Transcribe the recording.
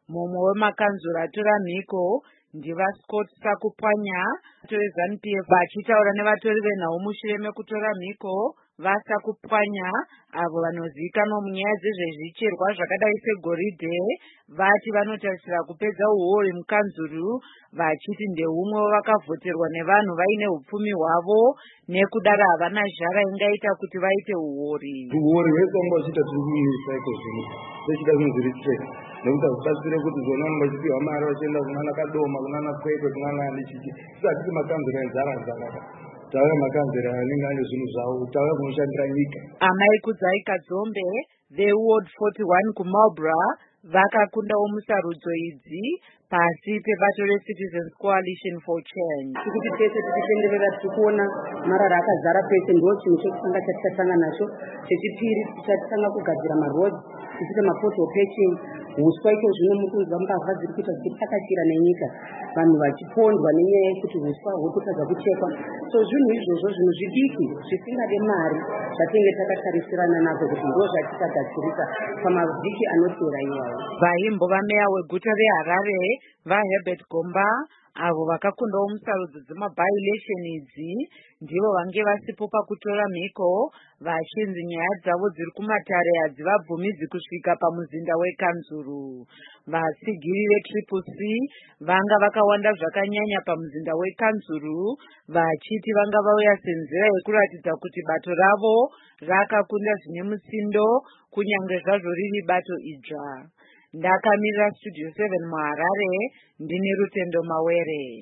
Mumwe wemakanzura atora mhiko ndivaScott Sakupwanya veZANU-PF vachitaura nevatori venhau mushure mekutora mhiko vaSakupwanya avo vanozivikanwa munyaya dzezvezvicherwa zvakadai segoridhe vati vanotarisira kupedza uori mukanzuru vachiti ndehumwe wavakavhoterwa nevanhu vaine hupfumi hwavo nekudaro havana zhara ingaita kuti vaite uori. Uori hwese wanga uchiita tiri kumirisa iko zvino sechida kunzviriseka nekuti hazvibatsire kuti zvona vanenge vachipiwa mari vachienda kunana Kadoma kunana Kwekwe kunana Anichiki tisati makanzura enzara tave makanzura anenge ane zvinhu zvavo tave kunoshandira nyika. Amai Kudzai Kadzombe veWard 41 kuMarlborough vakakundawo musarudzo idzi pasi pebato reCitizens Coalition for Change. Kuti tese tichitenderera tichikuona marara akazara pese ndo chinhu chekutanga chatichatanga nacho. Chechipiri tichatanga kugadzira marodhi tichite mapoto patching. Huswa icho zvino mukunzwa mbavha dziri kuita dzichitakashira nenyika vanhu vachipondwa nenyaya yekuti huswa hwototadza kuchekwa. So zvinhu izvozvo zvinhu zvidiki zvisingade mari zvatinge takatarisirana nazvo kuti ndo zvatichatagadzirisa pamavhiki anotevera iwayo. Vaimbova meya weguta reHarare vaHerbert Gomba avo vakakundawo musarudzo dzemaby-election idzi ndivo vange vasipo pakutora mhiko vachinzi nyaya dzavo dziri kumatare hadzivabvumidzi kusvika pamuzinda wekanzuru. Vasigiri veTriple C vanga vakawanda zvakanyanya pamuzinda wekanzuru vachiti vanga vauya senzira yekuratidza kuti bato ravo rakakunda zvine musindo kunyange zvazvo riri bato idzva. Ndakamirira Studio 7 muHarare ndine Rutendo Mawere.